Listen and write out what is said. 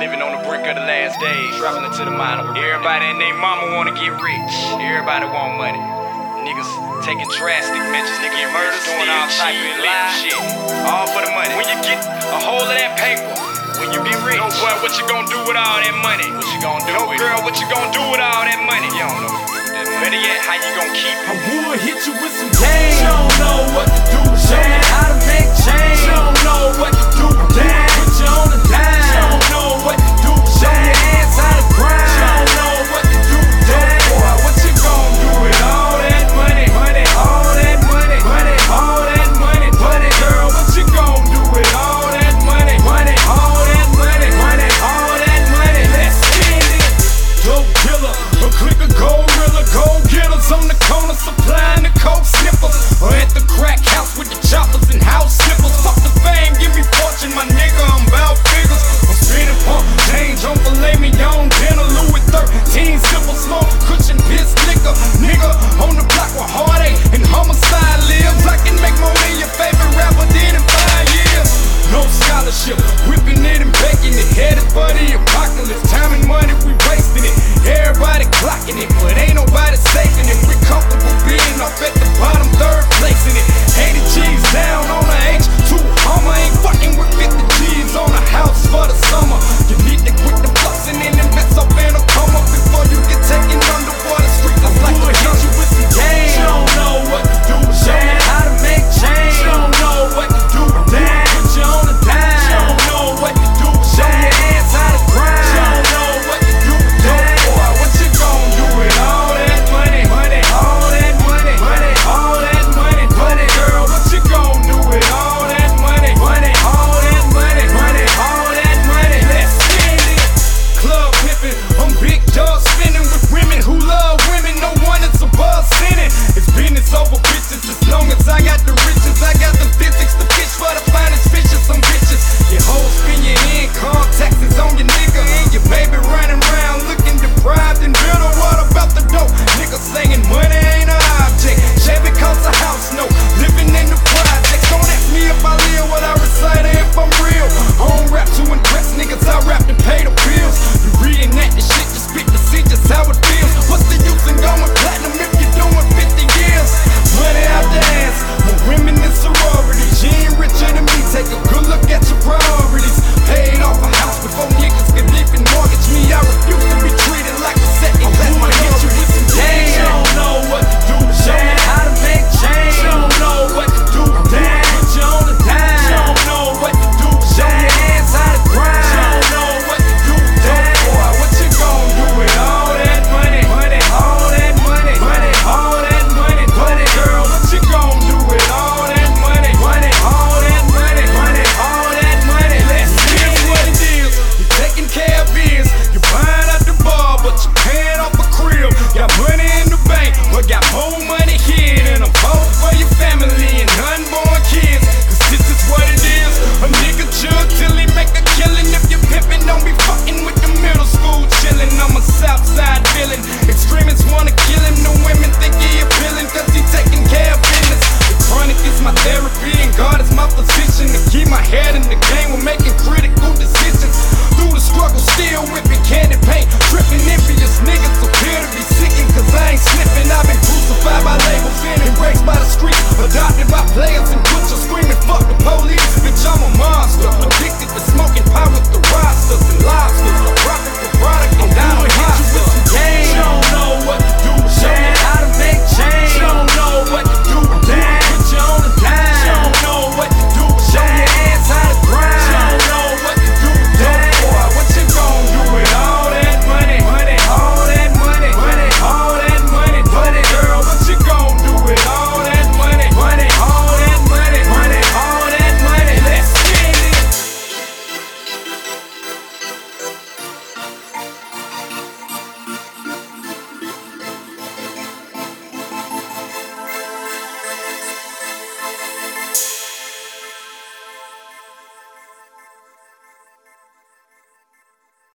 living on the brink of the last days, traveling to the minor. Everybody and their mama wanna get rich. Everybody want money. Niggas taking drastic measures, niggas get murdered, doing all type of illegal shit. All for the money. When you get a hold of that paper, when you get rich, yo boy, what you gonna do with all that money? What you gonna do with it? Yo girl, what you gonna do with all that money? You don't know what to do with that money. Better yet, how you gonna keep it? I would hit you with some game. You don't know what to do with that. Show me how to make change. You don't know what to do with that. Put you on the dime. You don't know what to do with that. Show your ass how to grind. You don't know what to do with that. Boy, what you gonna do with all that money? Money, all that money. Money, all that money. Money, girl, what you gonna do with all that money? Money, all that money. Money, all that money. Let's spend it. Dope dealer, a click of gorilla, go getters on the corner supplying the coke sniffers, or at the crack house with the choppers and house slippers. Fuck the fame, give me fortune, my nigga, I'm bout figures. I'm spinning pump, change on filet mignon, dinner, Louis 13, simple smoke, cushion, piss, liquor. Nigga on the block with heartache and homicide lives. I can make more than your favorite rapper did in 5 years. No scholarship, whipping it and baking it, headed for the apocalypse. Time and money, we wasting it. Everybody clocking it, but ain't nobody saving it. We comfortable being up at the bottom, third place in it.